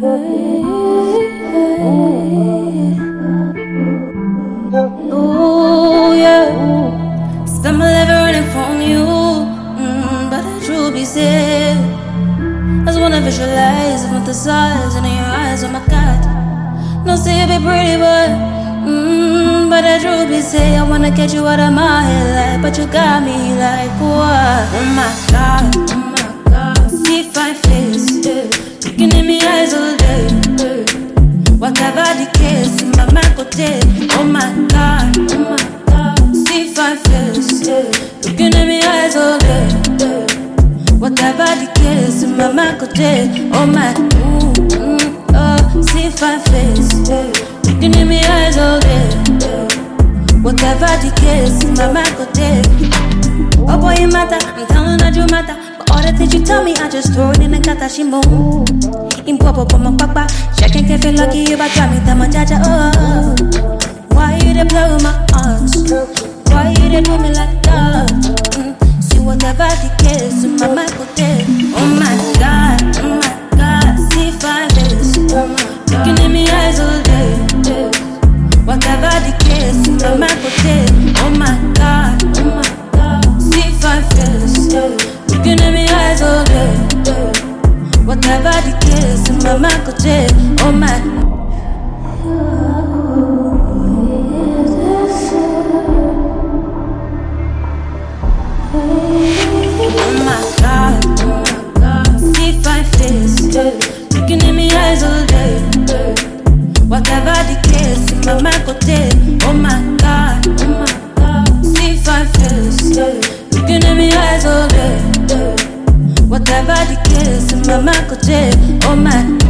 Ooh, yeah. Spend my life running from you, but the truth be said, I just wanna visualize, fantasize, and in your eyes, oh my God. No say you be pretty, but the truth be said, I wanna get you out of my head, like, but you got me like what? Oh my God, see fine face, looking in me eyes all day. Whatever the case, my mind go take. Oh my God, see fine face, looking in me eyes all day. Whatever the case, my mind go take. Oh my, see fine face, looking in me eyes all day. Whatever the case, my mind go take. Oh boy, you matter, I'm telling that you matter. But all the things you tell me, I just throw it in the katashimo. In popo my papa, checking if you lucky you but try me tell my jaja. Oh, why you dey play with my heart? Why you dey do me like that? See whatever the case, my mind go take. Oh my God, see fine face, looking in me eyes all day. Whatever the case, my mind go take. Oh my God, see fine face, looking in me eyes all day. Whatever the case, my mind go take. Oh my. Oh my God, see fine face, looking in me eyes all day. Whatever the case, my mind go take. Oh my God, see fine face, looking in me eyes all day. Whatever the case, my mind go take. Oh my.